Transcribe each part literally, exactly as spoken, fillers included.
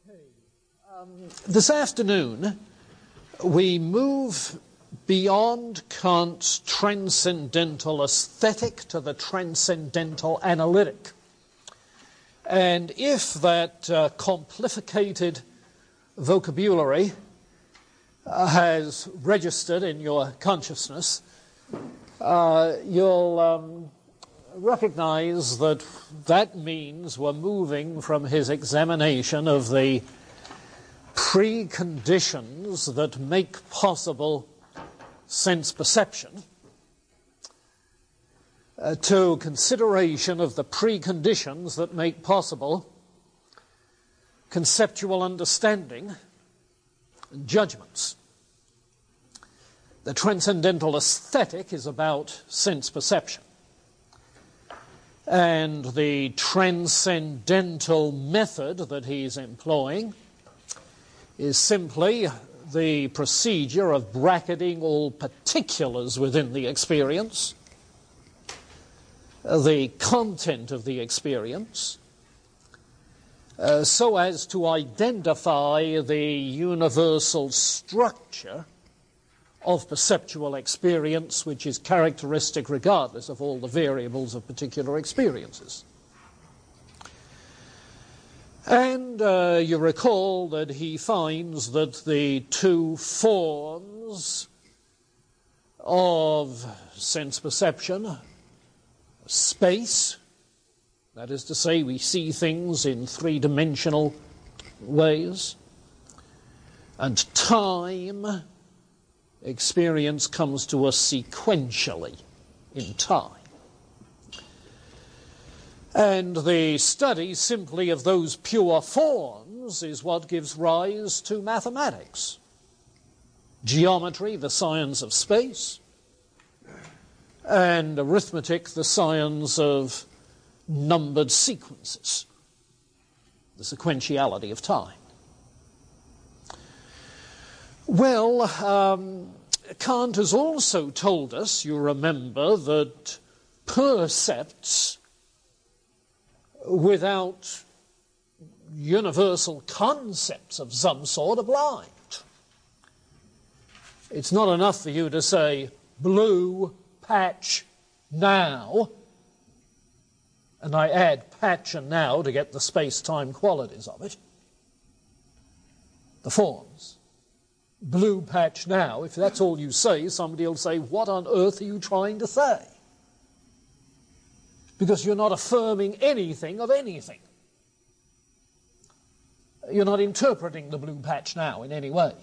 Okay. Um, this afternoon, we move beyond Kant's transcendental aesthetic to the transcendental analytic. And if that uh, complicated vocabulary uh, has registered in your consciousness, uh, you'll um, recognize that that means we're moving from his examination of the preconditions that make possible sense perception uh, to consideration of the preconditions that make possible conceptual understanding and judgments. The transcendental aesthetic is about sense perception, and the transcendental method that he's employing is simply the procedure of bracketing all particulars within the experience, the content of the experience, uh, so as to identify the universal structure of perceptual experience, which is characteristic regardless of all the variables of particular experiences. And uh, you recall that he finds that the two forms of sense perception, space, that is to say, we see things in three-dimensional ways, and time, experience comes to us sequentially in time. And the study simply of those pure forms is what gives rise to mathematics. Geometry, the science of space, and arithmetic, the science of numbered sequences, the sequentiality of time. Well, um, Kant has also told us, you remember, that percepts without universal concepts of some sort are blind. It's not enough for you to say, blue patch now, and I add patch and now to get the space-time qualities of it, the forms. Blue patch now, if that's all you say, somebody will say, what on earth are you trying to say? Because you're not affirming anything of anything. You're not interpreting the blue patch now in any way.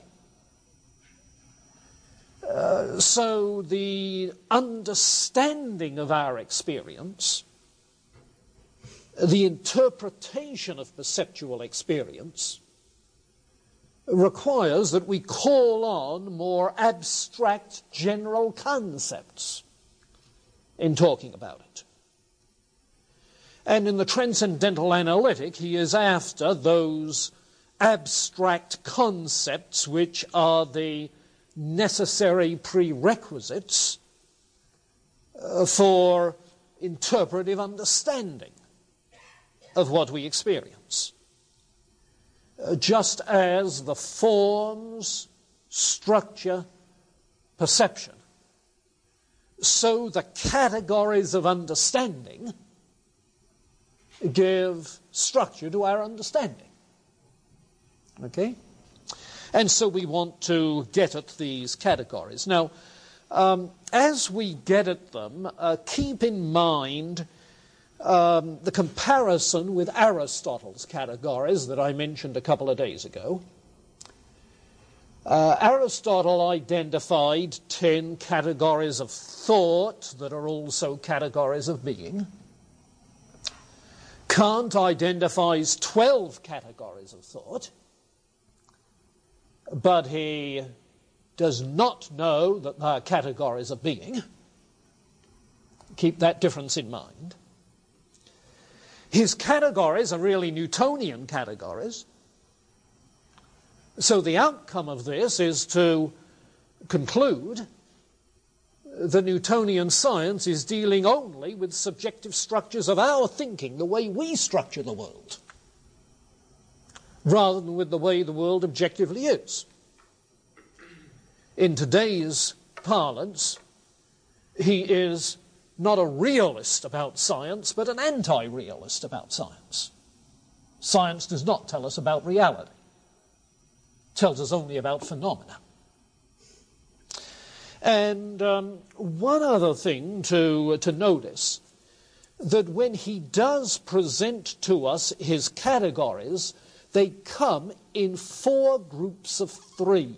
Uh, so the understanding of our experience, the interpretation of perceptual experience, requires that we call on more abstract general concepts in talking about it. And in the transcendental analytic, he is after those abstract concepts which are the necessary prerequisites uh, for interpretive understanding of what we experience. Uh, just as the forms, structure, perception, so the categories of understanding give structure to our understanding. Okay? And so we want to get at these categories. Now, um, as we get at them, uh, keep in mind um, the comparison with Aristotle's categories that I mentioned a couple of days ago. Uh, Aristotle identified ten categories of thought that are also categories of being. Kant identifies twelve categories of thought, but he does not know that they are categories of being. Keep that difference in mind. His categories are really Newtonian categories. So the outcome of this is to conclude the Newtonian science is dealing only with subjective structures of our thinking, the way we structure the world. rather than with the way the world objectively is. In today's parlance, he is not a realist about science, but an anti-realist about science. Science does not tell us about reality. It tells us only about phenomena. And um, one other thing to, to notice, that when he does present to us his categories, they come in four groups of three.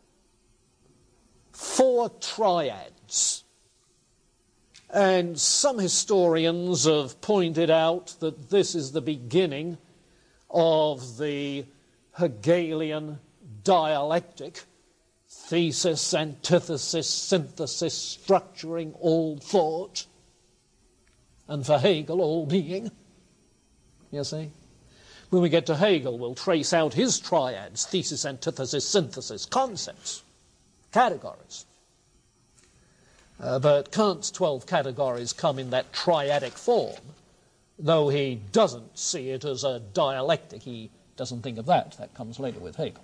Four triads. And some historians have pointed out that this is the beginning of the Hegelian dialectic, thesis, antithesis, synthesis, structuring all thought, and for Hegel, all being. You see? When we get to Hegel, we'll trace out his triads, thesis, antithesis, synthesis, concepts, categories. Uh, but Kant's twelve categories come in that triadic form, though he doesn't see it as a dialectic. He doesn't think of that. That comes later with Hegel.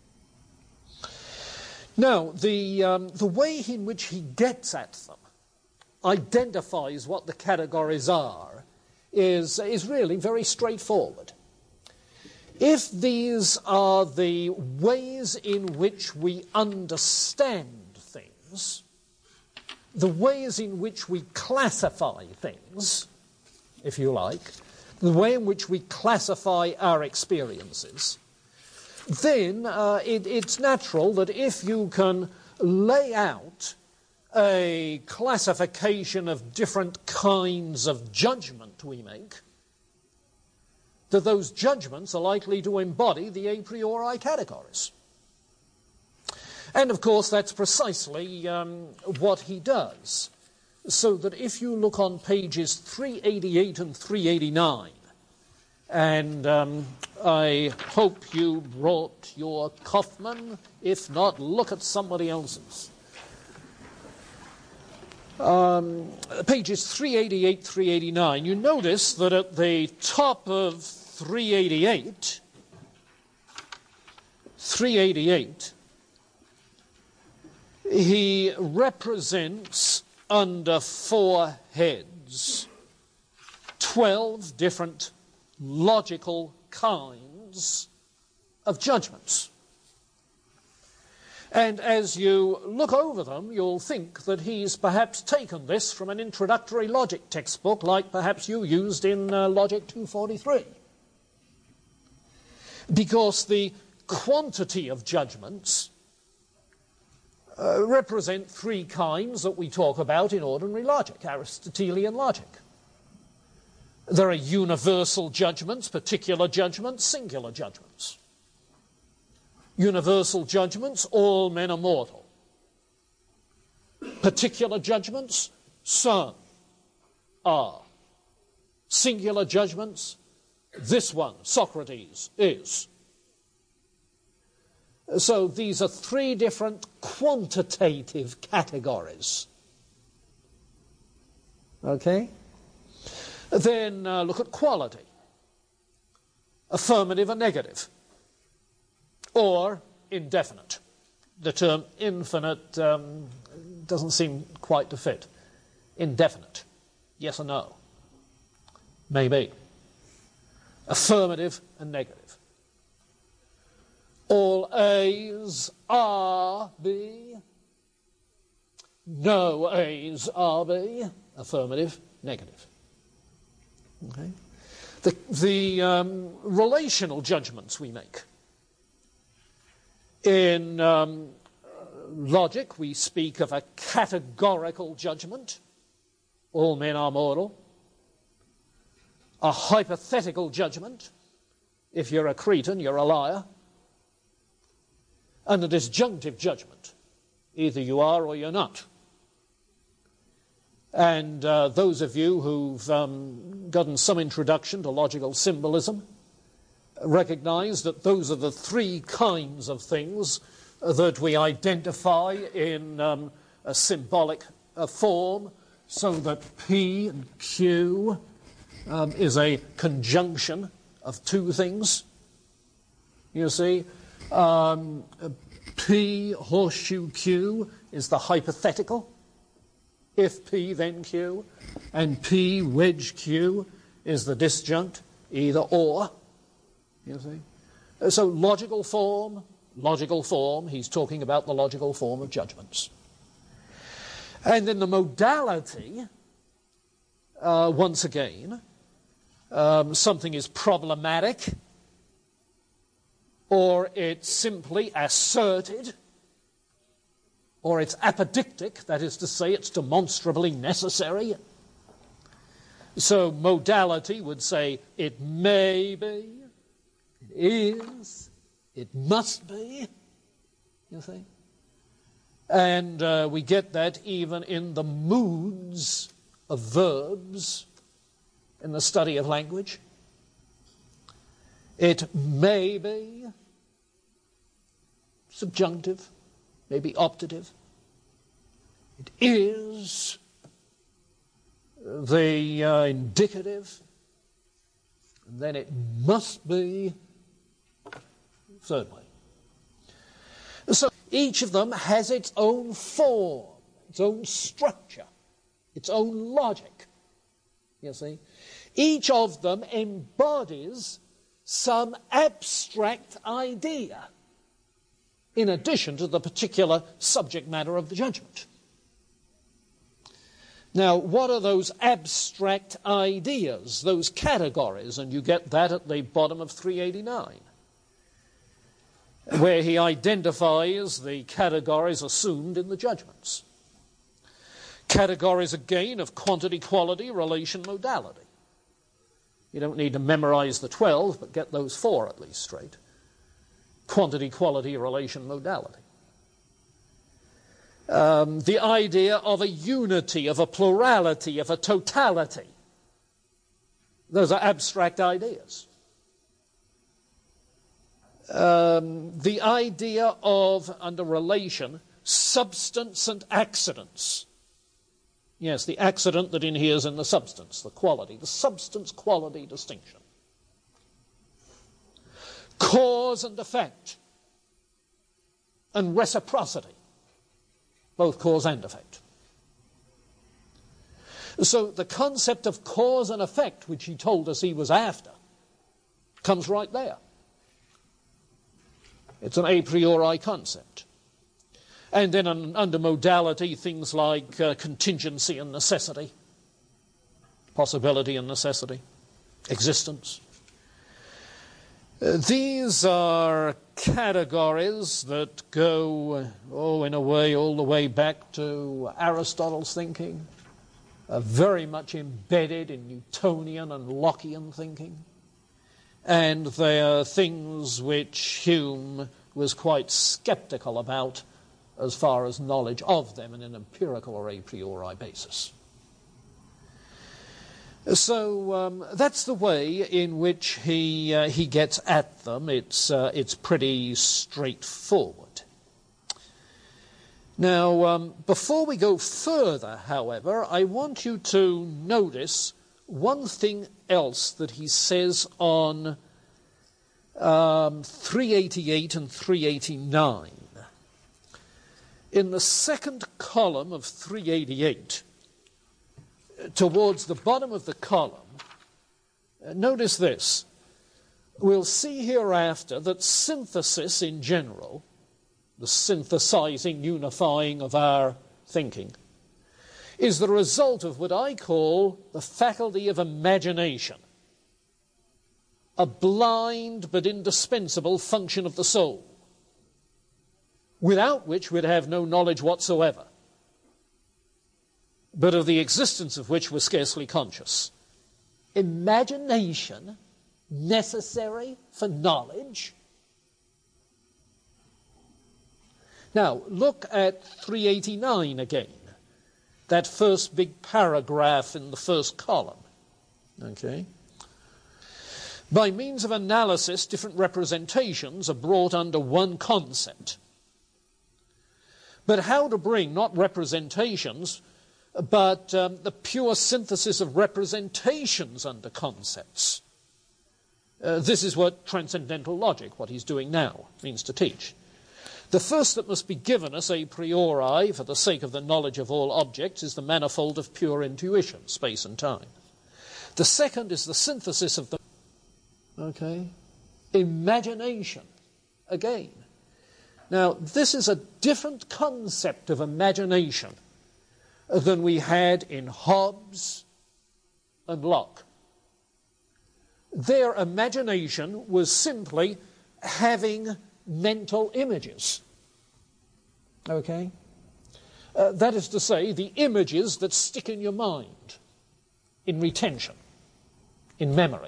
Now, the, um, the way in which he gets at them, identifies what the categories are, is, is really very straightforward. If these are the ways in which we understand things, the ways in which we classify things, if you like, the way in which we classify our experiences, then uh, it, it's natural that if you can lay out a classification of different kinds of judgment we make, that those judgments are likely to embody the a priori categories. And of course that's precisely um, what he does. So that if you look on pages three eighty-eight and three eighty-nine, and um, I hope you brought your Kaufmann. If not, look at somebody else's. Um, pages three eighty-eight, three eighty-nine, you notice that at the top of three eighty-eight, three eighty-eight, he represents under four heads twelve different logical kinds of judgments. And as you look over them, you'll think that he's perhaps taken this from an introductory logic textbook like perhaps you used in uh, Logic two forty-three. Because the quantity of judgments uh, represent three kinds that we talk about in ordinary logic, Aristotelian logic. There are universal judgments, particular judgments, singular judgments. Universal judgments, all men are mortal. Particular judgments, some are. Singular judgments, this one, Socrates, is. So these are three different quantitative categories. Okay? Then uh, look at quality. Affirmative and negative. Or indefinite. The term infinite um, doesn't seem quite to fit. Indefinite. Yes or no? Maybe. Affirmative and negative. All A's are B. No A's are B. Affirmative, negative. Okay. The, the um, relational judgments we make. In um, logic, we speak of a categorical judgment. All men are mortal. A hypothetical judgment. If you're a cretin, you're a liar. And a disjunctive judgment. Either you are or you're not. And uh, those of you who've um, gotten some introduction to logical symbolism recognize that those are the three kinds of things that we identify in um, a symbolic uh, form, so that P and Q um, is a conjunction of two things. You see, um, P horseshoe Q is the hypothetical. If P, then Q. And P wedge Q is the disjunct, either or. You see? So logical form, logical form, he's talking about the logical form of judgments. And then the modality, uh, once again, um, something is problematic, or it's simply asserted, or it's apodictic, that is to say it's demonstrably necessary. So modality would say it may be, it is, it must be, you see. And uh, we get that even in the moods of verbs in the study of language. It may be subjunctive, may be optative. It is the uh, indicative, and then it must be thirdly. So each of them has its own form, its own structure, its own logic, you see. Each of them embodies some abstract idea in addition to the particular subject matter of the judgment. Now, what are those abstract ideas, those categories? And you get that at the bottom of three eighty-nine, where he identifies the categories assumed in the judgments. Categories, again, of quantity, quality, relation, modality. You don't need to memorize the twelve, but get those four at least straight. Quantity, quality, relation, modality. Um, the idea of a unity, of a plurality, of a totality. Those are abstract ideas. Um, the idea of, under relation, substance and accidents. Yes, the accident that inheres in the substance, the quality, the substance-quality distinction. Cause and effect, and reciprocity, both cause and effect. So the concept of cause and effect, which he told us he was after, comes right there. It's an a priori concept. And then un, under modality, things like uh, contingency and necessity, possibility and necessity, existence. Uh, these are categories that go, oh, in a way, all the way back to Aristotle's thinking, uh, very much embedded in Newtonian and Lockean thinking. And they are things which Hume was quite skeptical about as far as knowledge of them in an empirical or a priori basis. So um, that's the way in which he uh, he gets at them. It's uh, it's pretty straightforward. Now, um, before we go further, however, I want you to notice one thing else that he says on um, three eighty-eight and three eighty-nine. In the second column of three eighty-eight, towards the bottom of the column, uh, notice this. We'll see hereafter that synthesis in general, the synthesizing, unifying of our thinking, is the result of what I call the faculty of imagination, a blind but indispensable function of the soul, without which we'd have no knowledge whatsoever, but of the existence of which we're scarcely conscious. Imagination necessary for knowledge? Now, look at three eighty-nine again, that first big paragraph in the first column. Okay? By means of analysis, different representations are brought under one concept. But how to bring not representations, but um, the pure synthesis of representations under concepts? Uh, this is what transcendental logic, what he's doing now, means to teach. The first that must be given us a priori for the sake of the knowledge of all objects is the manifold of pure intuition, space and time. The second is the synthesis of the okay, imagination, again. Now, this is a different concept of imagination than we had in Hobbes and Locke. Their imagination was simply having mental images. Okay? Uh, that is to say, the images that stick in your mind, in retention, in memory.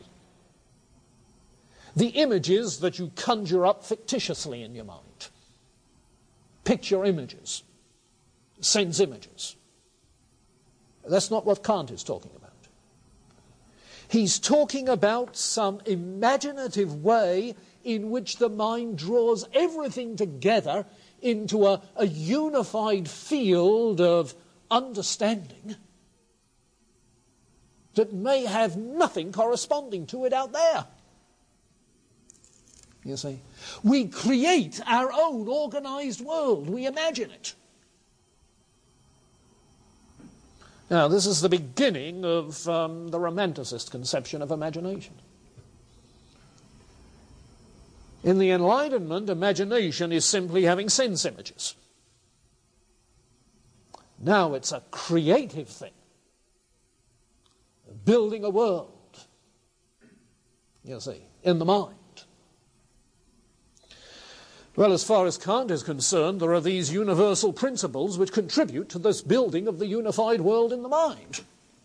The images that you conjure up fictitiously in your mind. Picture images, sense images. That's not what Kant is talking about. He's talking about some imaginative way in which the mind draws everything together into a, a unified field of understanding that may have nothing corresponding to it out there. You see? We create our own organized world. We imagine it. Now, this is the beginning of um, the Romanticist conception of imagination. In the Enlightenment, imagination is simply having sense images. Now it's a creative thing. Building a world, you see, in the mind. Well, as far as Kant is concerned, there are these universal principles which contribute to this building of the unified world in the mind.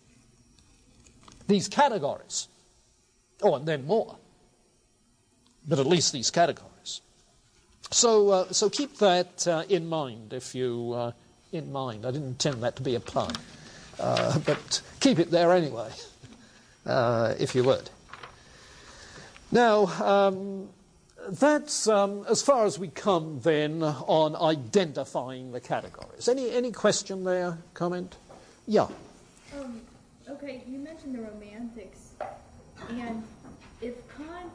These categories. Oh, and then more. But at least these categories. So, uh, so keep that uh, in mind, if you, uh, in mind. I didn't intend that to be a pun. Uh, but keep it there anyway, uh, if you would. Now, um, that's um, as far as we come then on identifying the categories. Any any question there? Comment? Yeah. Um, okay, you mentioned the Romantics, and if Kant,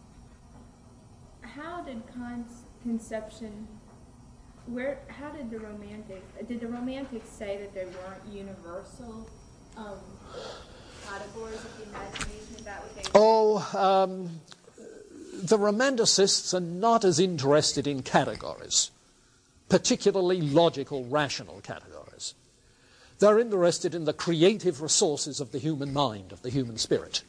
how did Kant's conception? Where? How did the Romantics? Did the Romantics say that there weren't universal um, categories of the imagination? Is that what they? Oh. Um, The Romanticists are not as interested in categories, particularly logical, rational categories. They're interested in the creative resources of the human mind, of the human spirit.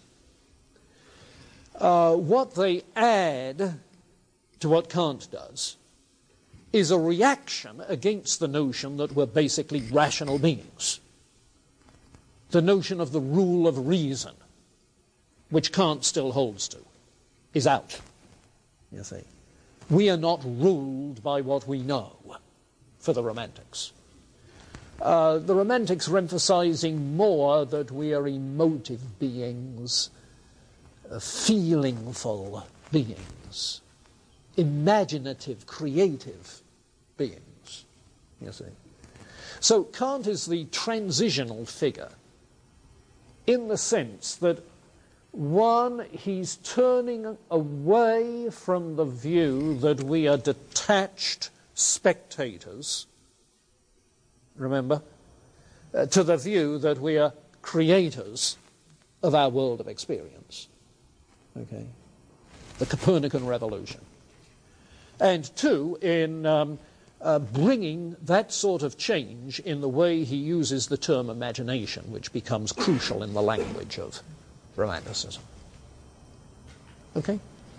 Uh, what they add to what Kant does is a reaction against the notion that we're basically rational beings. The notion of the rule of reason, which Kant still holds to, is out, you see. We are not ruled by what we know for the Romantics. Uh, the Romantics are emphasizing more that we are emotive beings, uh, feelingful beings, imaginative, creative beings, you see. So Kant is the transitional figure in the sense that one, he's turning away from the view that we are detached spectators, remember, uh, to the view that we are creators of our world of experience. Okay? The Copernican revolution. And two, in um, uh, bringing that sort of change in the way he uses the term imagination, which becomes crucial in the language of Romanticism. Okay?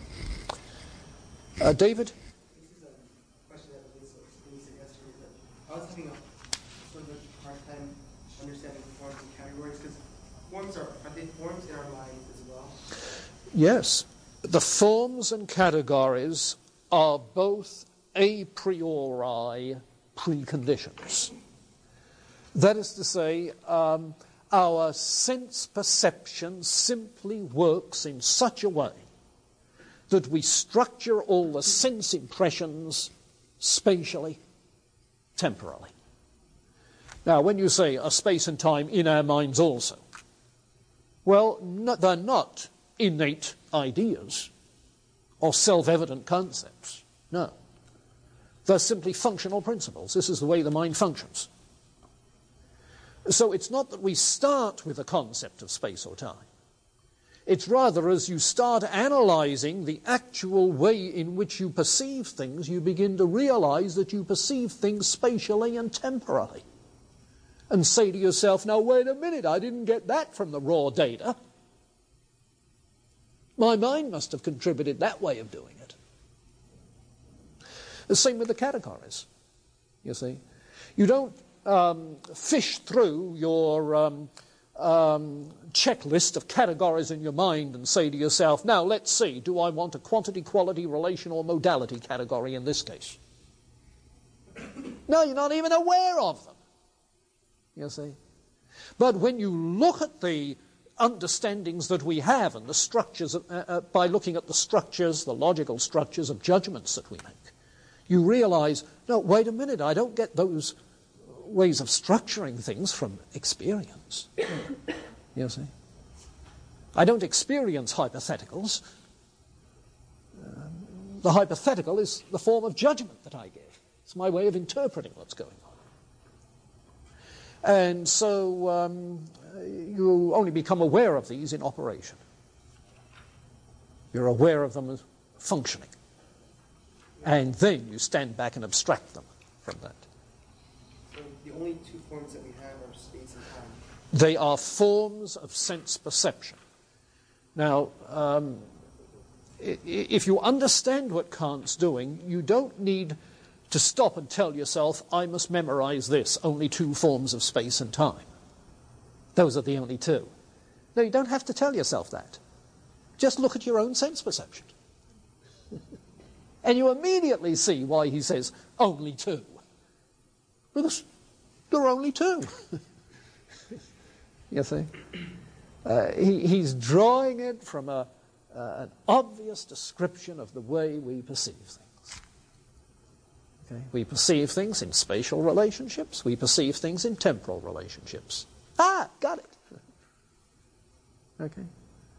Uh, David? This is a question that Lisa, Lisa yesterday, but I was having a sort of a hard time understanding forms and categories, because forms are, are they forms in our minds as well? Yes. The forms and categories are both a priori preconditions. That is to say, um, our sense perception simply works in such a way that we structure all the sense impressions spatially, temporally. Now, when you say a space and time in our minds also, well, no, they're not innate ideas or self-evident concepts. No. They're simply functional principles. This is the way the mind functions. So it's not that we start with a concept of space or time. It's rather as you start analyzing the actual way in which you perceive things, you begin to realize that you perceive things spatially and temporally. And say to yourself, now wait a minute, I didn't get that from the raw data. My mind must have contributed that way of doing it. The same with the categories, you see. You don't um, fish through your um, um, checklist of categories in your mind and say to yourself, now let's see, do I want a quantity, quality, relation, or modality category in this case? No, you're not even aware of them, you see. But when you look at the understandings that we have and the structures, of, uh, uh, by looking at the structures, the logical structures of judgments that we make, you realize, no, wait a minute, I don't get those ways of structuring things from experience. You see? I don't experience hypotheticals. Um, the hypothetical is the form of judgment that I give. It's my way of interpreting what's going on. And so um, you only become aware of these in operation. You're aware of them as functioning. And then you stand back and abstract them from that. So the only two forms that we have are space and time. They are forms of sense perception. Now, um, if you understand what Kant's doing, you don't need to stop and tell yourself, I must memorize this, only two forms of space and time. Those are the only two. No, you don't have to tell yourself that. Just look at your own sense perception. And you immediately see why he says, only two. Because there are only two. You see? Uh, he, he's drawing it from a, uh, an obvious description of the way we perceive things. Okay? We perceive things in spatial relationships. We perceive things in temporal relationships. Ah, got it. Okay.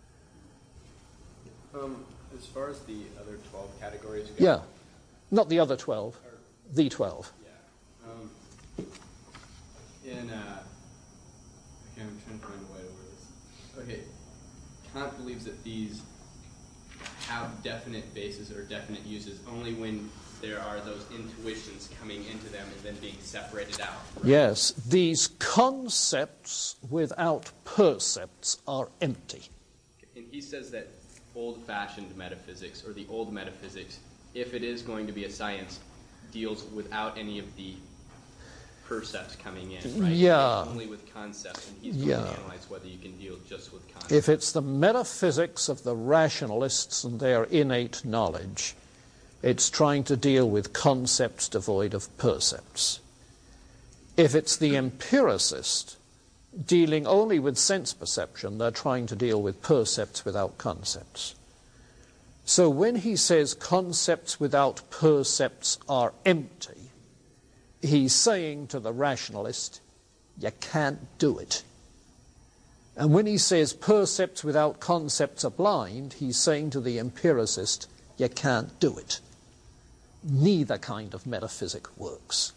Um, as far as the other twelve categories go. Yeah. Not the other twelve. Or, the twelve. Yeah. Um, in, uh, okay, I'm trying to find a way to word this. Okay. Kant believes that these have definite bases or definite uses only when there are those intuitions coming into them and then being separated out. Right? Yes. These concepts without percepts are empty. And he says that old-fashioned metaphysics, or the old metaphysics, if it is going to be a science, deals without any of the percepts coming in, right? Yeah. Only with concepts, and he's going Yeah. to analyze whether you can deal just with concepts. If it's the metaphysics of the rationalists and their innate knowledge, it's trying to deal with concepts devoid of percepts. If it's the empiricist dealing only with sense perception, they're trying to deal with percepts without concepts. So when he says concepts without percepts are empty, he's saying to the rationalist, you can't do it. And when he says percepts without concepts are blind, he's saying to the empiricist, you can't do it. Neither kind of metaphysic works.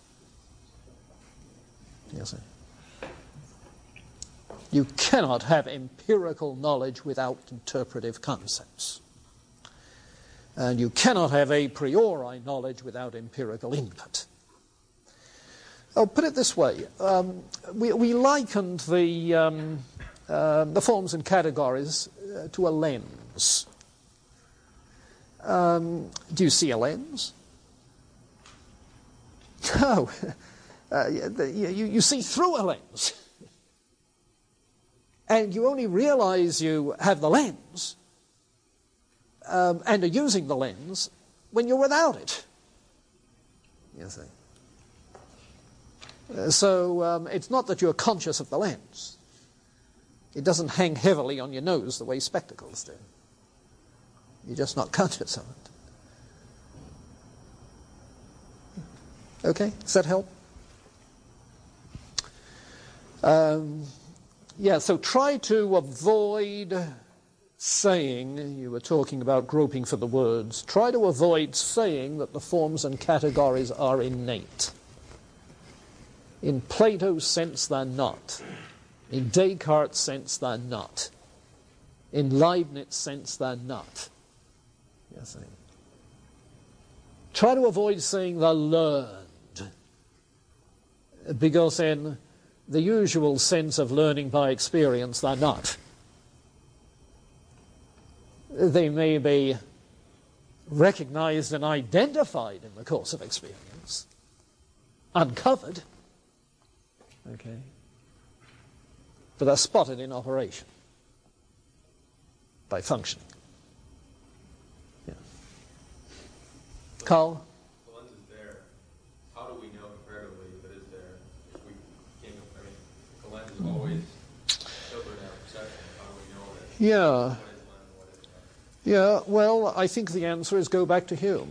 You see? You cannot have empirical knowledge without interpretive concepts. And you cannot have a priori knowledge without empirical input. I'll put it this way. Um, we, we likened the, um, uh, the forms and categories uh, to a lens. Um, do you see a lens? No. Uh, you, you see through a lens. And you only realize you have the lens um, and are using the lens when you're without it. You see. Uh, so um, it's not that you're conscious of the lens. It doesn't hang heavily on your nose the way spectacles do. You're just not conscious of it. Okay, does that help? Um, yeah, so try to avoid saying, you were talking about groping for the words, try to avoid saying that the forms and categories are innate. In Plato's sense, they're not. In Descartes' sense, they're not. In Leibniz's sense, they're not. Yes, I try to avoid saying they're learned, because in the usual sense of learning by experience, they're not. They may be recognized and identified in the course of experience, uncovered, okay, but they're spotted in operation by functioning. Yeah. Carl? The lens is there. How do we know comparatively if it is there? If we can't, I mean, if the lens is always filtered in our perception, how do we know that? Yeah. What is lens and what is not? Yeah, well, I think the answer is go back to Hume.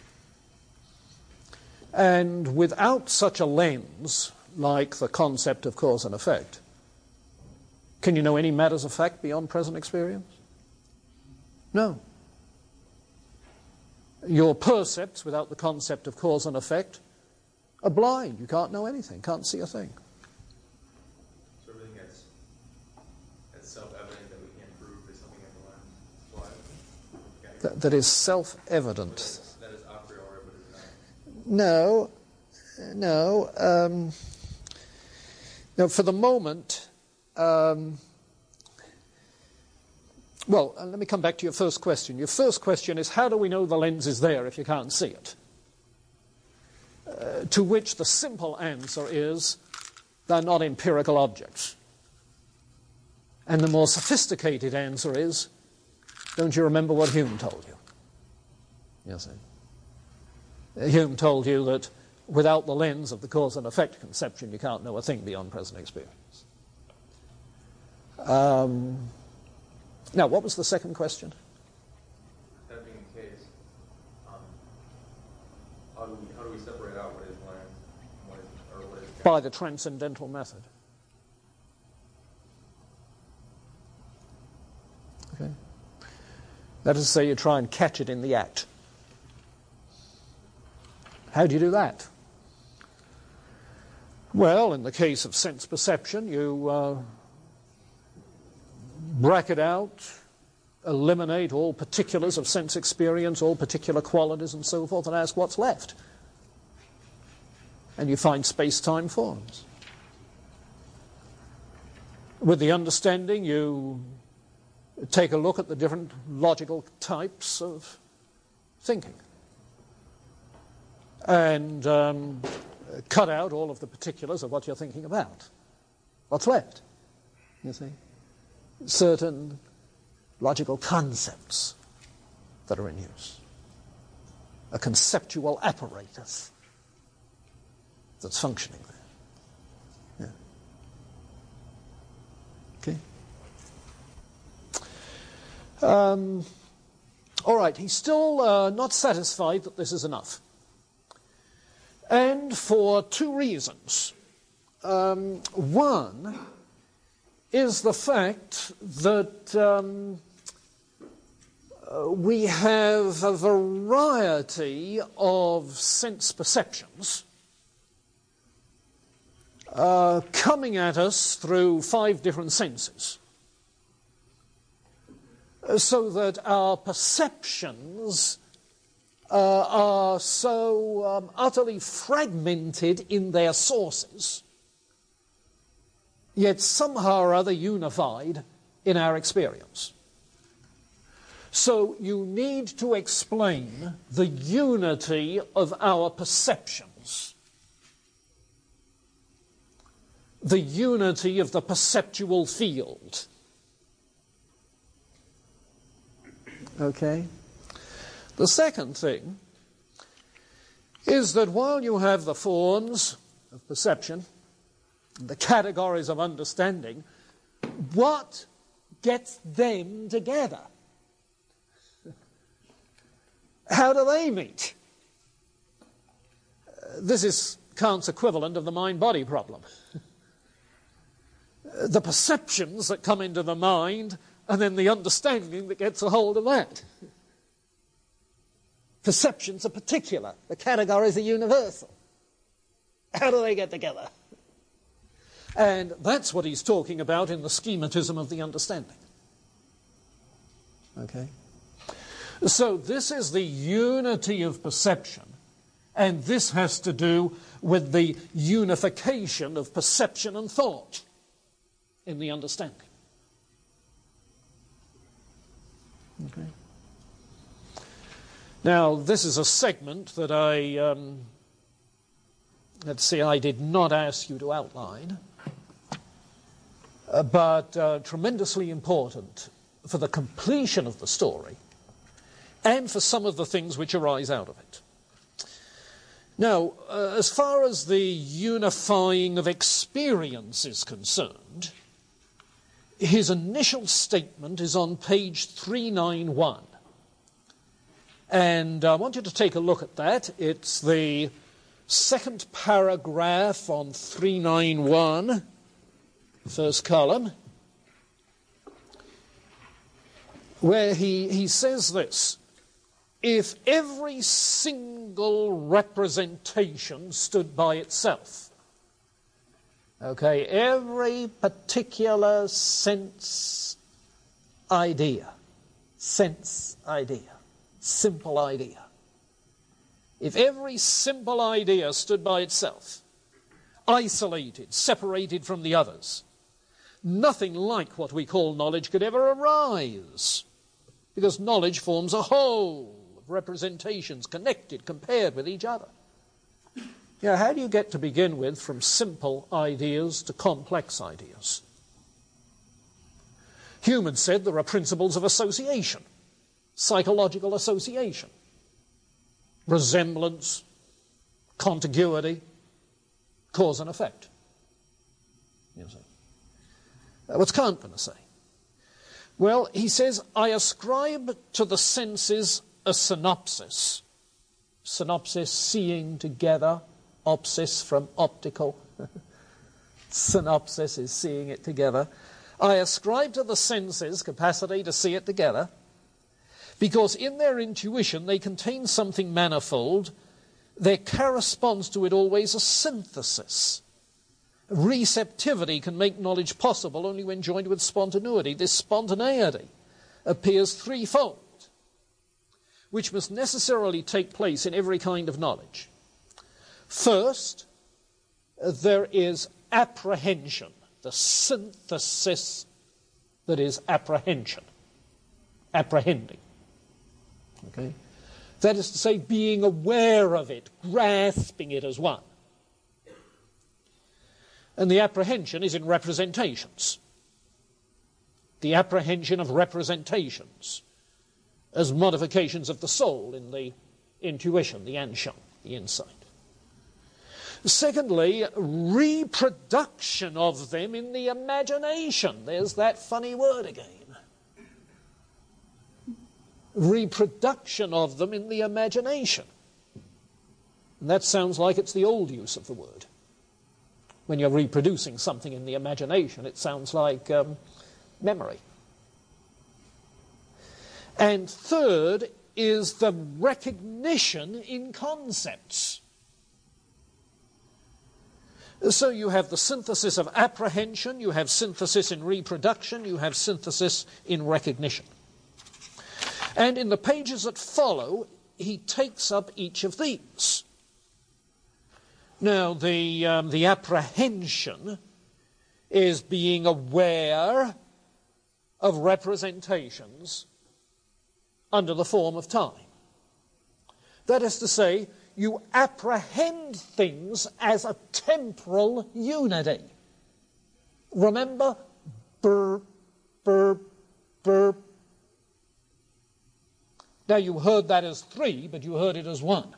And without such a lens, like the concept of cause and effect, can you know any matters of fact beyond present experience? No. Your percepts, without the concept of cause and effect, are blind. You can't know anything, can't see a thing. So everything that's, that's self-evident that we can't prove is something in the lens. Why? That, that is self-evident. That is a priori, but it's not. No, no. Um, no, for the moment, um, well, uh, let me come back to your first question. Your first question is, how do we know the lens is there if you can't see it? Uh, to which the simple answer is, they're not empirical objects. And the more sophisticated answer is, don't you remember what Hume told you? Yes, sir. Hume told you that without the lens of the cause and effect conception, you can't know a thing beyond present experience. Um, now, what was the second question? That being the case, um, how do we how do we separate out what is lens and what is or what is By the transcendental method. Okay. That is to say, you try and catch it in the act. How do you do that? Well, in the case of sense perception, you uh, bracket out, eliminate all particulars of sense experience, all particular qualities and so forth, and ask what's left. And you find space-time forms. With the understanding, you take a look at the different logical types of thinking. And um, cut out all of the particulars of what you're thinking about. What's left? You see? Certain logical concepts that are in use. A conceptual apparatus that's functioning there. Yeah. Okay. Um, all right, he's still uh, not satisfied that this is enough. And for two reasons. Um, one is the fact that um, uh, we have a variety of sense perceptions uh, coming at us through five different senses, so that our perceptions Uh, are so um, utterly fragmented in their sources, yet somehow or other unified in our experience. So you need to explain the unity of our perceptions, the unity of the perceptual field. Okay? The second thing is that while you have the forms of perception, the categories of understanding, what gets them together? How do they meet? This is Kant's equivalent of the mind-body problem. The perceptions that come into the mind and then the understanding that gets a hold of that. Perceptions are particular. The categories are universal. How do they get together? And that's what he's talking about in the schematism of the understanding. Okay? So this is the unity of perception, and this has to do with the unification of perception and thought in the understanding. Okay. Now, this is a segment that I, um, let's see, I did not ask you to outline, uh, but uh, tremendously important for the completion of the story and for some of the things which arise out of it. Now, uh, as far as the unifying of experience is concerned, his initial statement is on page three ninety-one. And I want you to take a look at that. It's the second paragraph on three ninety-one, first column, where he, he says this: if every single representation stood by itself, okay, every particular sense idea, sense idea, simple idea, if every simple idea stood by itself, isolated, separated from the others, nothing like what we call knowledge could ever arise, because knowledge forms a whole of representations connected, compared with each other. Yeah, how do you get to begin with from simple ideas to complex ideas? Hume said there are principles of association, psychological association, resemblance, contiguity, cause and effect. You see. Uh, what's Kant going to say? Well, he says, I ascribe to the senses a synopsis. Synopsis, seeing together. Opsis from optical. Synopsis is seeing it together. I ascribe to the senses capacity to see it together, because in their intuition they contain something manifold. There corresponds to it always a synthesis. Receptivity can make knowledge possible only when joined with spontaneity. This spontaneity appears threefold, which must necessarily take place in every kind of knowledge. First, there is apprehension, the synthesis that is apprehension, apprehending. Okay? That is to say, being aware of it, grasping it as one. And the apprehension is in representations. The apprehension of representations as modifications of the soul in the intuition, the anshan, the insight. Secondly, reproduction of them in the imagination. There's that funny word again. Reproduction of them in the imagination. And that sounds like it's the old use of the word. When you're reproducing something in the imagination, it sounds like um, memory. And third is the recognition in concepts. So you have the synthesis of apprehension, you have synthesis in reproduction, you have synthesis in recognition. And in the pages that follow, he takes up each of these. Now, the, um, the apprehension is being aware of representations under the form of time. That is to say, you apprehend things as a temporal unity. Remember, burp, burp, burp. Now, you heard that as three, but you heard it as one.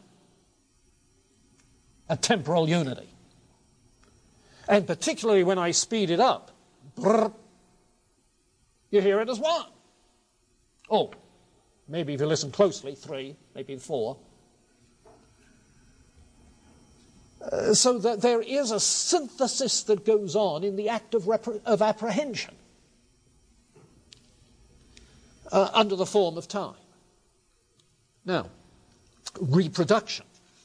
A temporal unity. And particularly when I speed it up, burp, you hear it as one. Oh, maybe if you listen closely, three, maybe four. Uh, so that there is a synthesis that goes on in the act of, repre- of apprehension. uh, under the form of time. Now, reproduction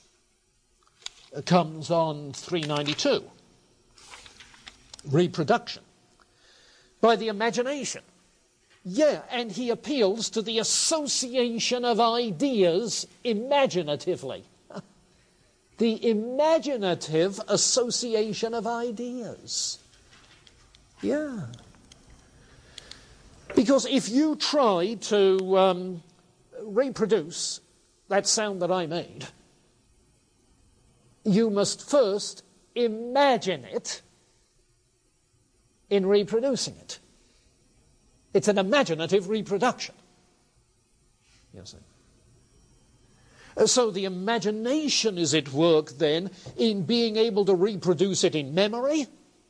comes on three ninety-two. Reproduction by the imagination. Yeah, and he appeals to the association of ideas imaginatively. The imaginative association of ideas. Yeah. Because if you try to um, reproduce that sound that I made, you must first imagine it in reproducing it. It's an imaginative reproduction. You see. So the imagination is at work then in being able to reproduce it in memory.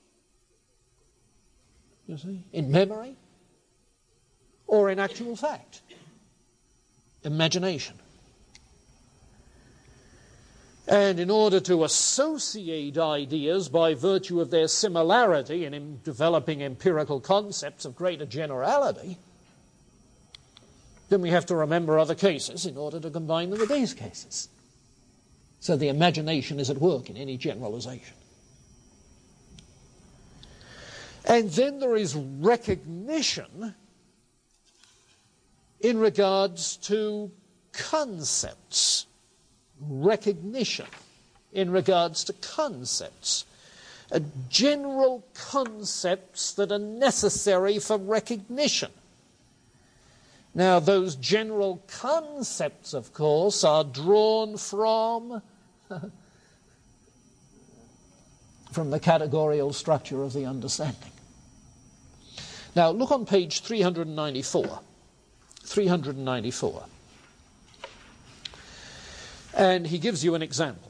You see, in memory or in actual fact. Imagination. And in order to associate ideas by virtue of their similarity and in developing empirical concepts of greater generality, then we have to remember other cases in order to combine them with these cases. So the imagination is at work in any generalization. And then there is recognition in regards to concepts. Recognition in regards to concepts. Uh, general concepts that are necessary for recognition. Now, those general concepts, of course, are drawn from, from the categorical structure of the understanding. Now, look on page three ninety-four. three ninety-four. And he gives you an example.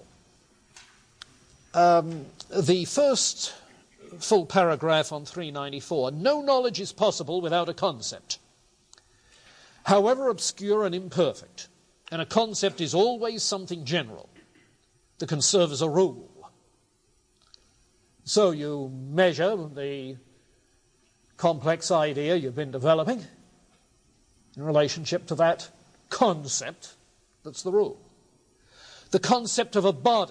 Um, the first full paragraph on three ninety-four. No knowledge is possible without a concept, however obscure and imperfect, and a concept is always something general that can serve as a rule. So you measure the complex idea you've been developing in relationship to that concept that's the rule. The concept of a body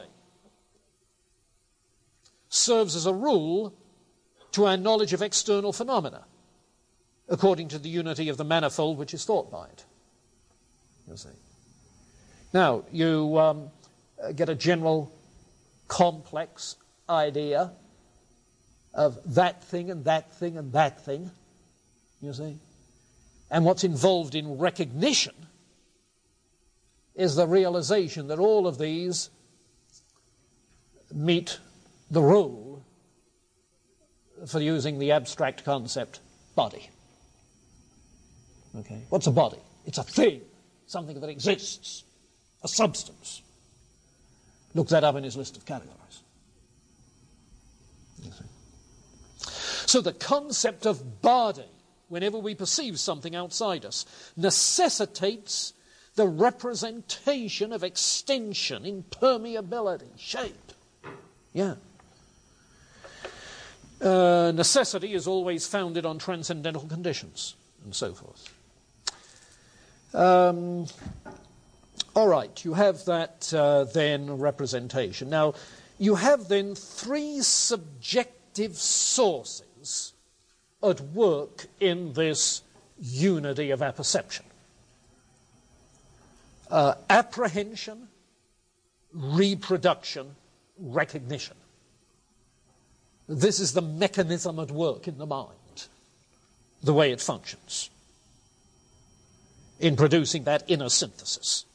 serves as a rule to our knowledge of external phenomena, according to the unity of the manifold which is thought by it. You see. Now, you um, get a general complex idea of that thing and that thing and that thing, you see. And what's involved in recognition is the realization that all of these meet the rule for using the abstract concept body. Okay. What's a body? It's a thing, something that exists, a substance. Look that up in his list of categories. You see. So the concept of body, whenever we perceive something outside us, necessitates the representation of extension, impermeability, shape. Yeah. Uh, necessity is always founded on transcendental conditions, and so forth. Um, all right, you have that uh, then representation. Now, you have then three subjective sources at work in this unity of apperception. Uh, apprehension, reproduction, recognition. This is the mechanism at work in the mind, the way it functions in producing that inner synthesis.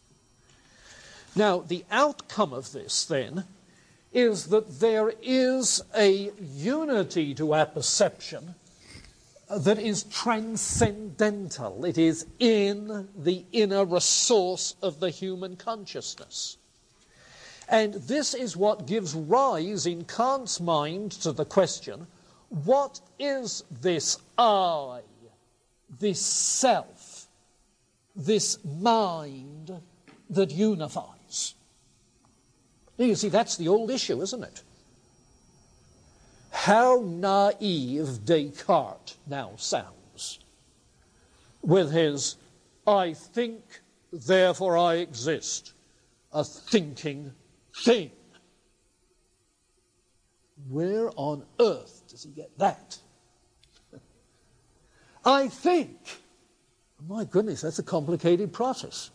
Now, the outcome of this, then, is that there is a unity to apperception that is transcendental. It is in the inner resource of the human consciousness. And this is what gives rise in Kant's mind to the question, what is this I, this self, this mind that unifies? You see, that's the old issue, isn't it? How naive Descartes now sounds with his I think, therefore I exist, a thinking thing. Where on earth does he get that? I think. My goodness, that's a complicated process.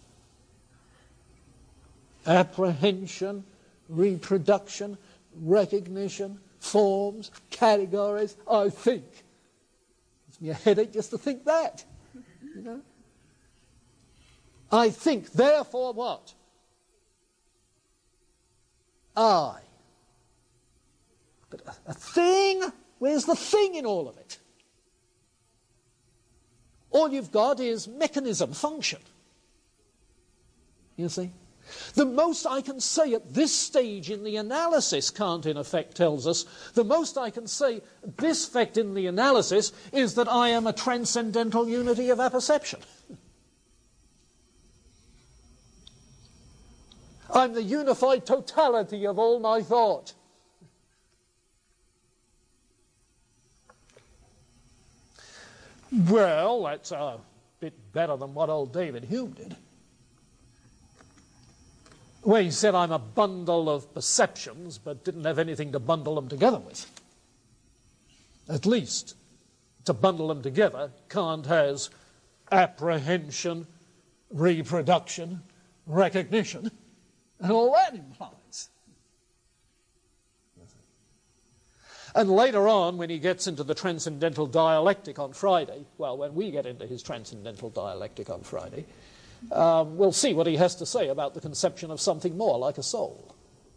Apprehension, reproduction, recognition, forms, categories, I think. Gives me a headache just to think that. You know? I think, therefore what? I. But a, a thing? Where's the thing in all of it? All you've got is mechanism, function. You see? The most I can say at this stage in the analysis, Kant in effect tells us, the most I can say at this fact in the analysis is that I am a transcendental unity of apperception. I'm the unified totality of all my thought. Well, that's a bit better than what old David Hume did, where he said I'm a bundle of perceptions, but didn't have anything to bundle them together with. At least, to bundle them together, Kant has apprehension, reproduction, recognition, and all that implies. And later on, when he gets into the transcendental dialectic on Friday, well, when we get into his transcendental dialectic on Friday, um, we'll see what he has to say about the conception of something more like a soul.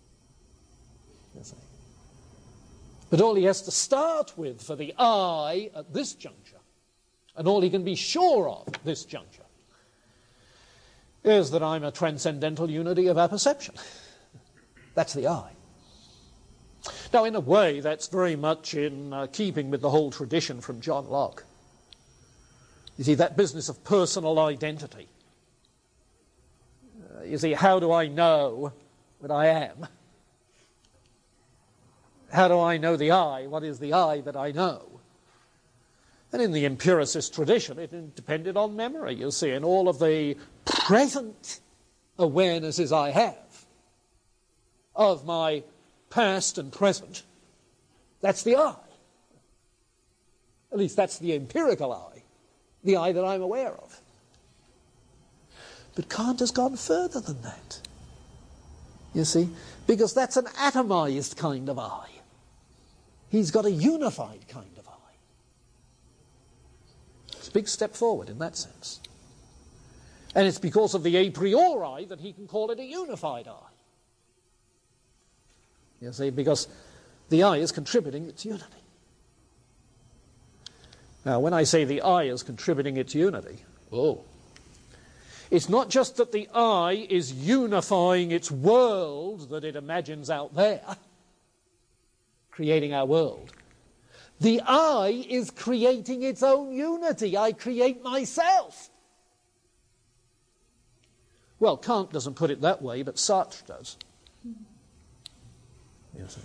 But all he has to start with for the I at this juncture, and all he can be sure of at this juncture, is that I'm a transcendental unity of apperception. That's the I. Now, in a way, that's very much in uh, keeping with the whole tradition from John Locke. You see, that business of personal identity. Uh, you see, how do I know what I am? How do I know the I? What is the I that I know? And in the empiricist tradition, it depended on memory, you see, and all of the present awarenesses I have of my past and present, that's the I. At least that's the empirical I, the I that I'm aware of. But Kant has gone further than that, you see, because that's an atomized kind of I. He's got a unified kind of I. It's a big step forward in that sense. And it's because of the a priori that he can call it a unified I. You see, because the I is contributing its unity. Now, when I say the I is contributing its unity, oh, it's not just that the I is unifying its world that it imagines out there, creating our world. The I is creating its own unity. I create myself. Well, Kant doesn't put it that way, but Sartre does. You see.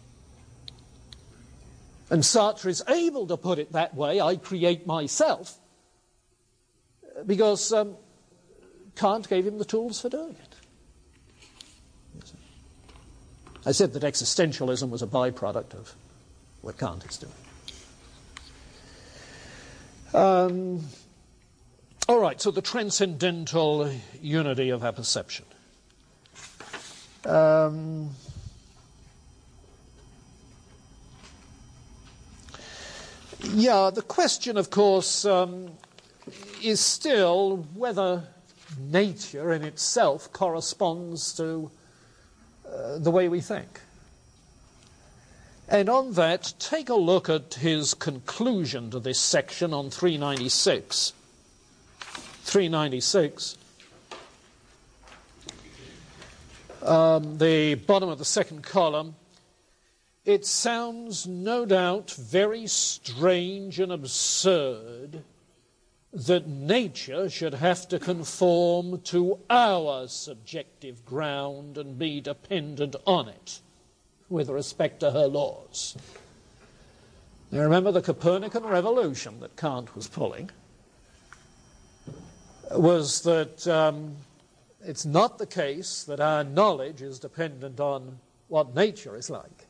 And Sartre is able to put it that way, I create myself, because um, Kant gave him the tools for doing it. You see. I said that existentialism was a byproduct of what Kant is doing. Um, all right, so the transcendental unity of apperception. Um, yeah, the question, of course, um, is still whether nature in itself corresponds to uh, the way we think. And on that, take a look at his conclusion to this section on three ninety-six. three ninety-six. Um, the bottom of the second column. It sounds, no doubt, very strange and absurd that nature should have to conform to our subjective ground and be dependent on it with respect to her laws. Now remember the Copernican revolution that Kant was pulling. was that um, it's not the case that our knowledge is dependent on what nature is like,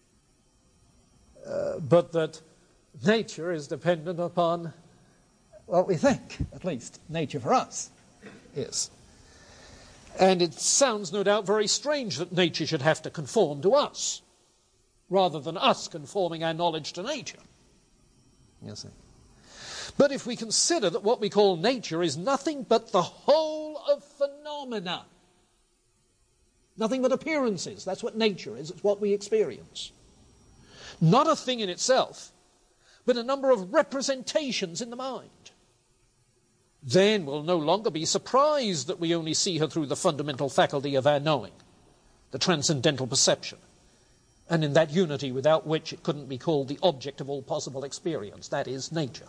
uh, but that nature is dependent upon what we think, at least nature for us is. And it sounds no doubt very strange that nature should have to conform to us, rather than us conforming our knowledge to nature. You see. But if we consider that what we call nature is nothing but the whole of phenomena, nothing but appearances, that's what nature is, it's what we experience. Not a thing in itself, but a number of representations in the mind. Then we'll no longer be surprised that we only see her through the fundamental faculty of our knowing, the transcendental perception, and in that unity without which it couldn't be called the object of all possible experience, that is, nature.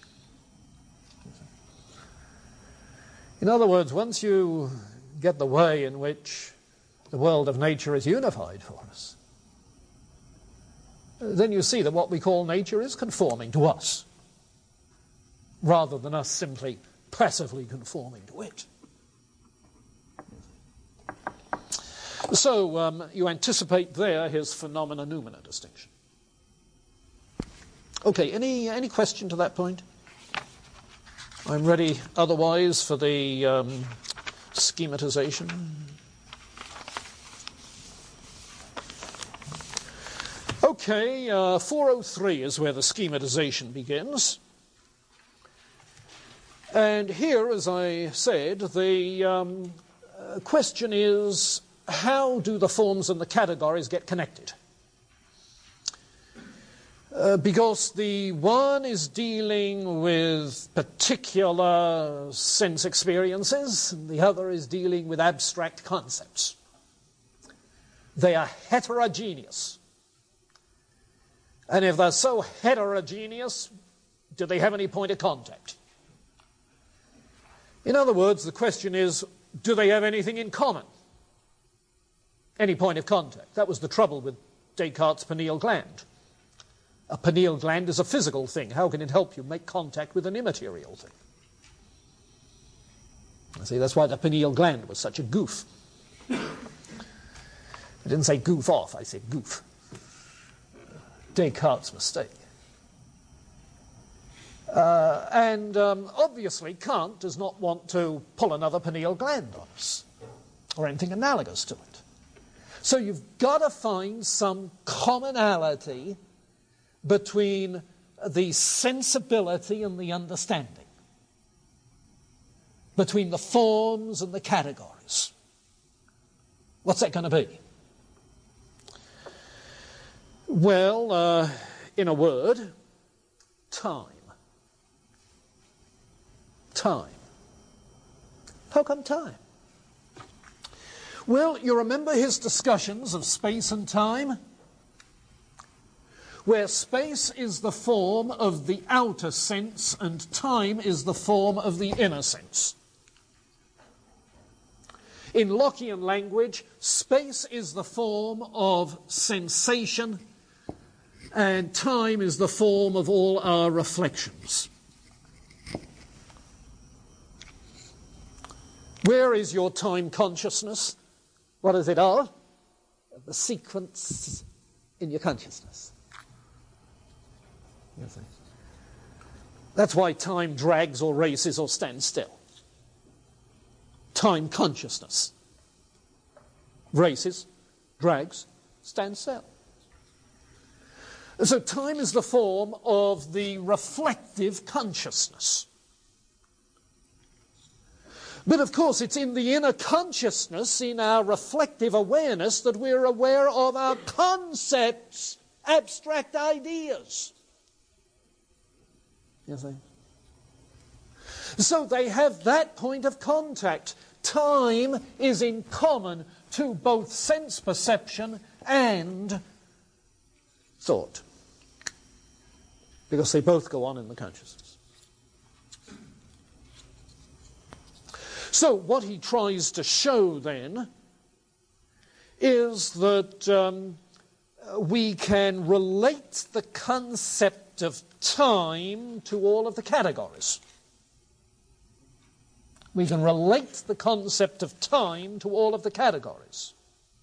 In other words, once you get the way in which the world of nature is unified for us, then you see that what we call nature is conforming to us, rather than us simply passively conforming to it. So um, you anticipate there his phenomena-noumena distinction. Okay, any, any question to that point? I'm ready otherwise for the um, schematization. Okay, uh, four oh three is where the schematization begins. And here, as I said, the um, uh, question is, how do the forms and the categories get connected? Uh, because the one is dealing with particular sense experiences, and the other is dealing with abstract concepts. They are heterogeneous. And if they're so heterogeneous, do they have any point of contact? In other words, the question is, do they have anything in common? Any point of contact? That was the trouble with Descartes' pineal gland. A pineal gland is a physical thing. How can it help you make contact with an immaterial thing? I see, that's why the pineal gland was such a goof. I didn't say goof off, I said goof. Descartes' mistake. Uh, and um, obviously Kant does not want to pull another pineal gland on us, or anything analogous to it. So you've got to find some commonality between the sensibility and the understanding, between the forms and the categories. What's that going to be? Well, uh, in a word, time. Time. How come time? Well, you remember his discussions of space and time? Where space is the form of the outer sense and time is the form of the inner sense. In Lockean language, space is the form of sensation and time is the form of all our reflections. Where is your time consciousness? What is it of? The sequence in your consciousness. That's why time drags or races or stands still. Time consciousness. Races, drags, stands still. So time is the form of the reflective consciousness. But of course it's in the inner consciousness, in our reflective awareness, that we're aware of our concepts, abstract ideas. You see? So they have that point of contact. Time is in common to both sense perception and thought, because they both go on in the consciousness. So what he tries to show then is that um, we can relate the concept of time to all of the categories. We can relate the concept of time to all of the categories.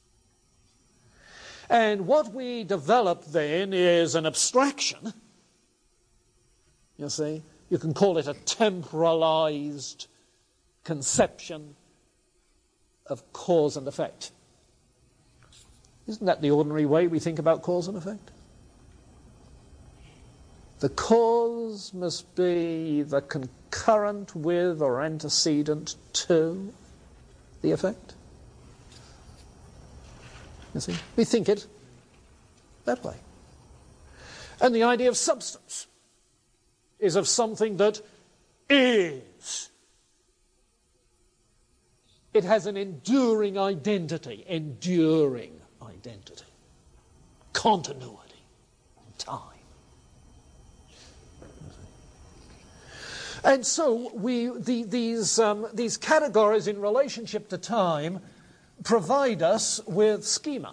And what we develop then is an abstraction. You see, you can call it a temporalized conception of cause and effect. Isn't that the ordinary way we think about cause and effect? The cause must be the concurrent with or antecedent to the effect. You see, we think it that way. And the idea of substance is of something that is. It has an enduring identity, enduring identity, continuity, time. And so we, the, these, um, these categories in relationship to time provide us with schema.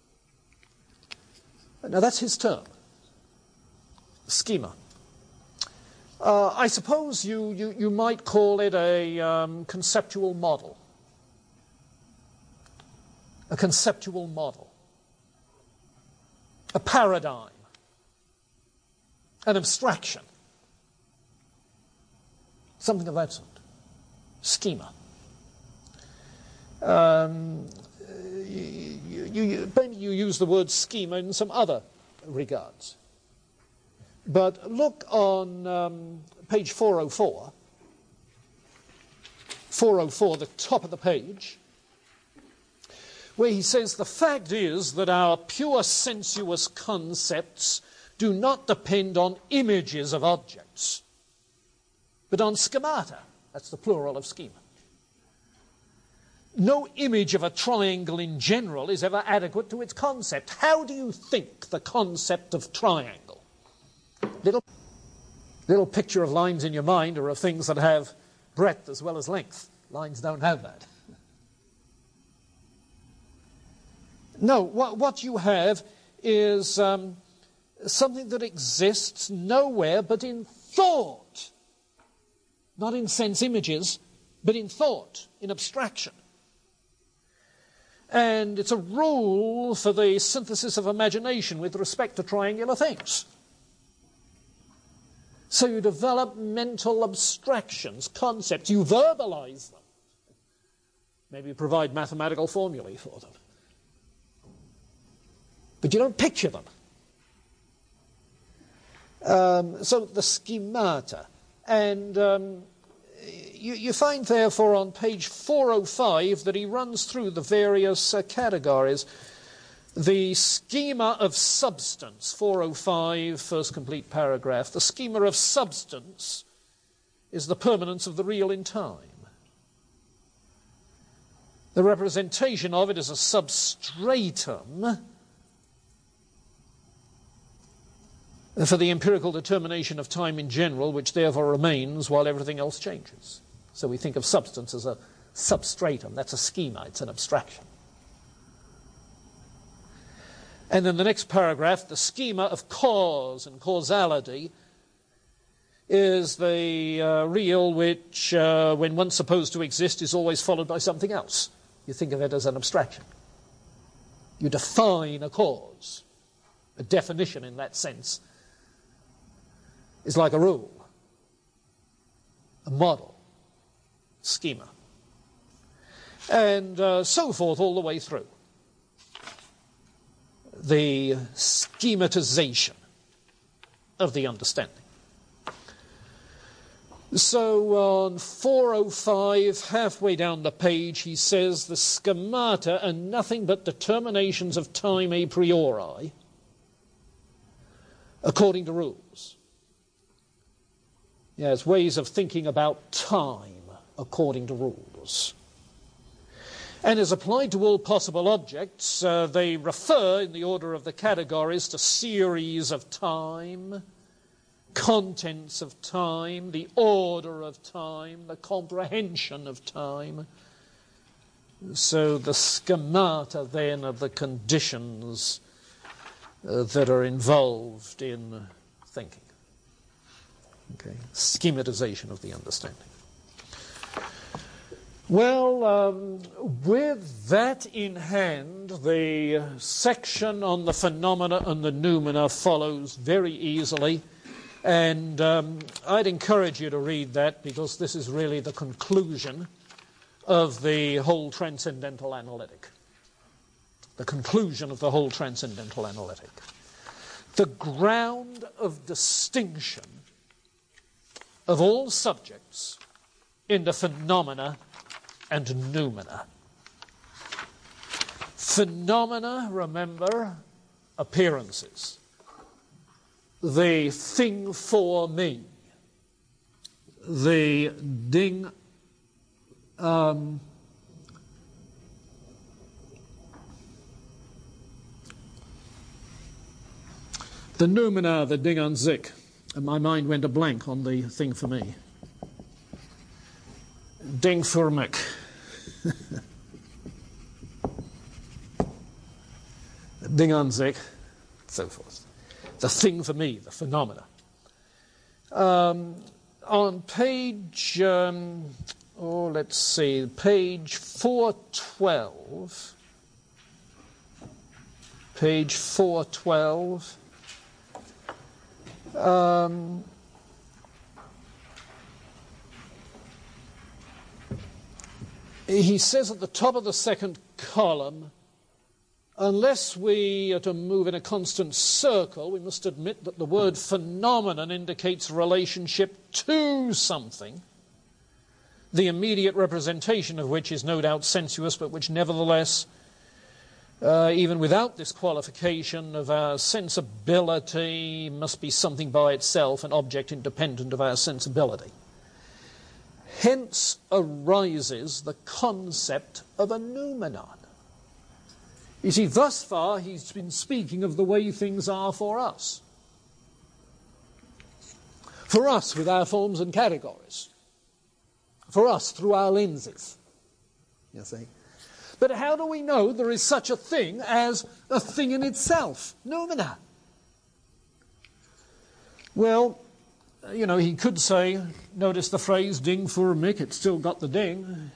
Now that's his term, schema. Uh, I suppose you, you, you might call it a um, conceptual model. A conceptual model. A paradigm. An abstraction. Something of that sort. Schema. Um, you, you, you, maybe you use the word schema in some other regards. But look on um, page four oh four. four oh four, the top of the page, where he says, the fact is that our pure sensuous concepts do not depend on images of objects, but on schemata. That's the plural of schema. No image of a triangle in general is ever adequate to its concept. How do you think the concept of triangle? Little, little picture of lines in your mind are of things that have breadth as well as length. Lines don't have that. No, what, what you have is um, something that exists nowhere but in thought. Not in sense images, but in thought, in abstraction. And it's a rule for the synthesis of imagination with respect to triangular things. So you develop mental abstractions, concepts, you verbalize them. Maybe you provide mathematical formulae for them. But you don't picture them. Um, so the schemata. And um, you, you find, therefore, on page four oh five that he runs through the various uh, categories. The schema of substance, four oh five, first complete paragraph. The schema of substance is the permanence of the real in time. The representation of it is a substratum for the empirical determination of time in general, which therefore remains while everything else changes. So we think of substance as a substratum. That's a schema. It's an abstraction. And then the next paragraph, the schema of cause and causality is the uh, real which, uh, when once supposed to exist, is always followed by something else. You think of it as an abstraction. You define a cause. A definition in that sense is like a rule, a model, schema, and uh, so forth all the way through. The schematization of the understanding. So on four oh five, halfway down the page, he says the schemata are nothing but determinations of time a priori according to rules. Yes, ways of thinking about time according to rules. And as applied to all possible objects, uh, they refer, in the order of the categories, to series of time, contents of time, the order of time, the comprehension of time. So the schemata, then, of the conditions uh, that are involved in thinking. Okay, schematization of the understanding. Well, um, with that in hand, the section on the phenomena and the noumena follows very easily. And um, I'd encourage you to read that, because this is really the conclusion of the whole transcendental analytic. The conclusion of the whole transcendental analytic. The ground of distinction of all subjects into phenomena and noumena. Phenomena, remember, appearances. The thing for me. The ding, um, the noumena, the ding an sich. And my mind went a blank on the thing for me. Ding für mich. Ding an sich, so forth. The thing for me, the phenomena. Um, on page, um, oh, let's see, page four twelve. Page four twelve. Um, he says at the top of the second column, unless we are to move in a constant circle, we must admit that the word phenomenon indicates relationship to something, the immediate representation of which is no doubt sensuous, but which nevertheless, uh, even without this qualification of our sensibility, must be something by itself, an object independent of our sensibility. Hence arises the concept of a noumenon. You see, thus far he's been speaking of the way things are for us. For us with our forms and categories. For us through our lenses. You see? But how do we know there is such a thing as a thing in itself? Noumena. Well, you know, he could say, notice the phrase ding für mich, it's still got the ding.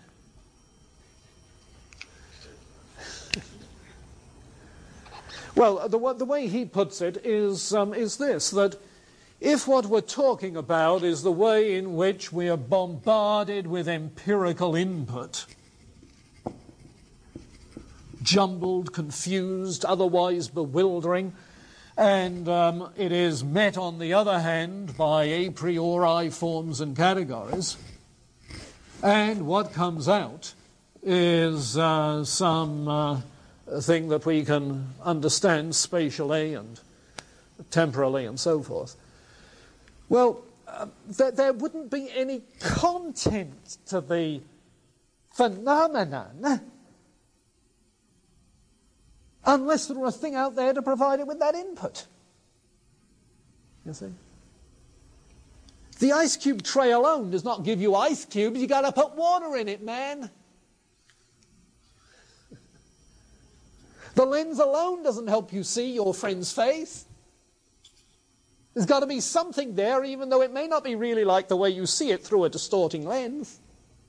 Well, the, the way he puts it is, um, is this, that if what we're talking about is the way in which we are bombarded with empirical input, jumbled, confused, otherwise bewildering, and um, it is met, on the other hand, by a priori forms and categories, and what comes out is uh, some uh, thing that we can understand spatially and temporally and so forth. Well, uh, th- there wouldn't be any content to the phenomenon unless there were a thing out there to provide it with that input. You see? The ice cube tray alone does not give you ice cubes. You've got to put water in it, man. The lens alone doesn't help you see your friend's face. There's got to be something there, even though it may not be really like the way you see it through a distorting lens.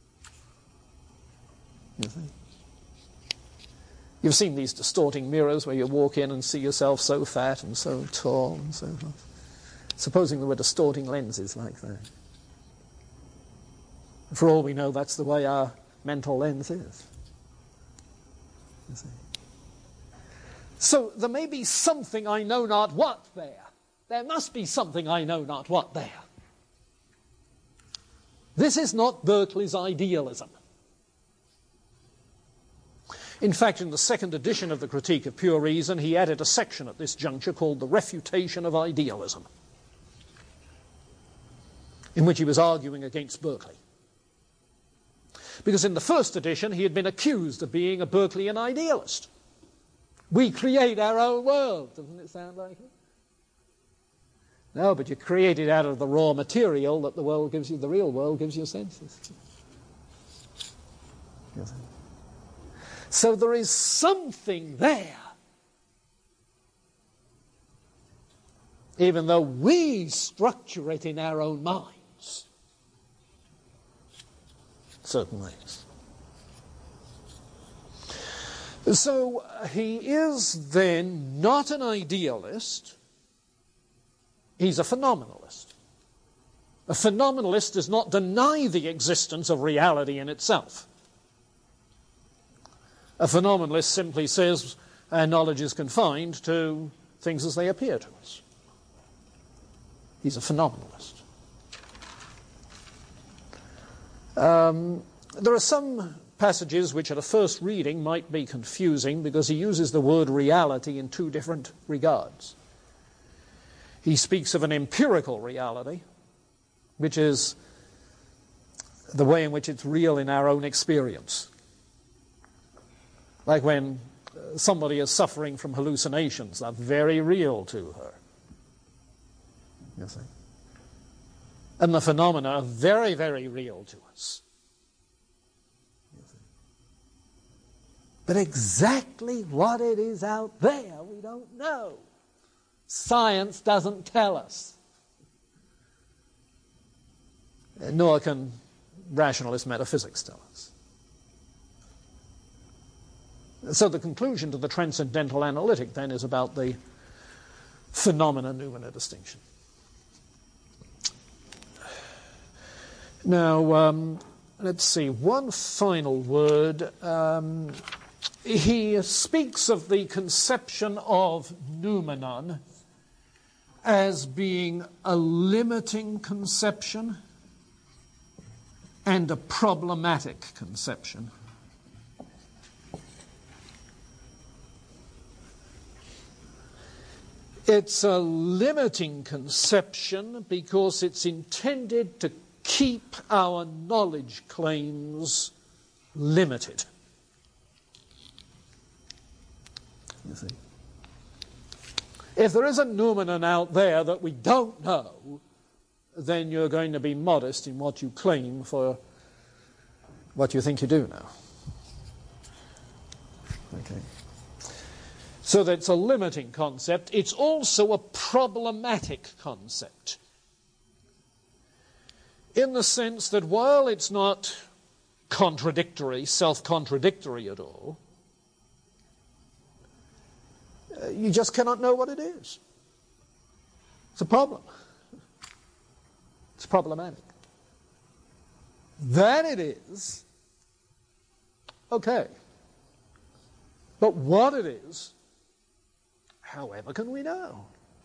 You see? You've seen these distorting mirrors where you walk in and see yourself so fat and so tall and so forth. Supposing there were distorting lenses like that. For all we know, that's the way our mental lens is. You see? So there may be something I know not what there. There must be something I know not what there. This is not Berkeley's idealism. In fact, in the second edition of the Critique of Pure Reason, he added a section at this juncture called The Refutation of Idealism, in which he was arguing against Berkeley. Because in the first edition, he had been accused of being a Berkeleyan idealist. We create our own world. Doesn't it sound like it? No, but you create it out of the raw material that the world gives you, the real world gives you senses. Yes. So there is something there, even though we structure it in our own minds, in certain ways. So uh, he is then not an idealist, he's a phenomenalist. A phenomenalist does not deny the existence of reality in itself. A phenomenalist simply says our knowledge is confined to things as they appear to us. He's a phenomenalist. Um, there are some passages which at a first reading might be confusing because he uses the word reality in two different regards. He speaks of an empirical reality, which is the way in which it's real in our own experience. Like when somebody is suffering from hallucinations, that's very real to her. You see? And the phenomena are very, very real to us. You see? But exactly what it is out there, we don't know. Science doesn't tell us. Nor can rationalist metaphysics tell us. So the conclusion to the transcendental analytic then is about the phenomena-noumena distinction. Now, um, let's see, one final word. Um, he speaks of the conception of noumenon as being a limiting conception and a problematic conception. It's a limiting conception because it's intended to keep our knowledge claims limited. You see? If there is a noumenon out there that we don't know, then you're going to be modest in what you claim for what you think you do know. Okay. So that's a limiting concept. It's also a problematic concept, in the sense that while it's not contradictory, self-contradictory at all, uh, you just cannot know what it is. It's a problem. It's problematic. That it is, okay. But what it is, however can we know?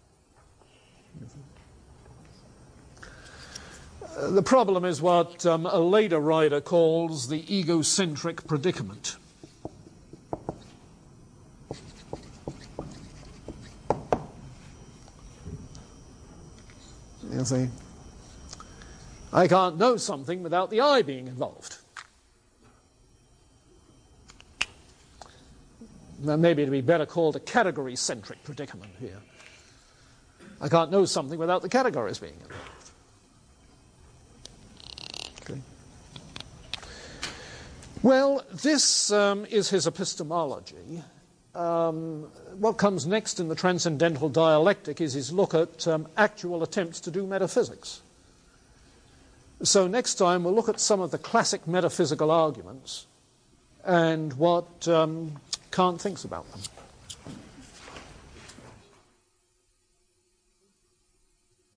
Uh, the problem is what um, a later writer calls the egocentric predicament. You see? I can't know something without the I being involved. Now, maybe it'd be better called a category-centric predicament here. I can't know something without the categories being involved. Okay. Well, this um, is his epistemology. Um, what comes next in the transcendental dialectic is his look at um, actual attempts to do metaphysics. So next time we'll look at some of the classic metaphysical arguments and what um, Kant thinks about them.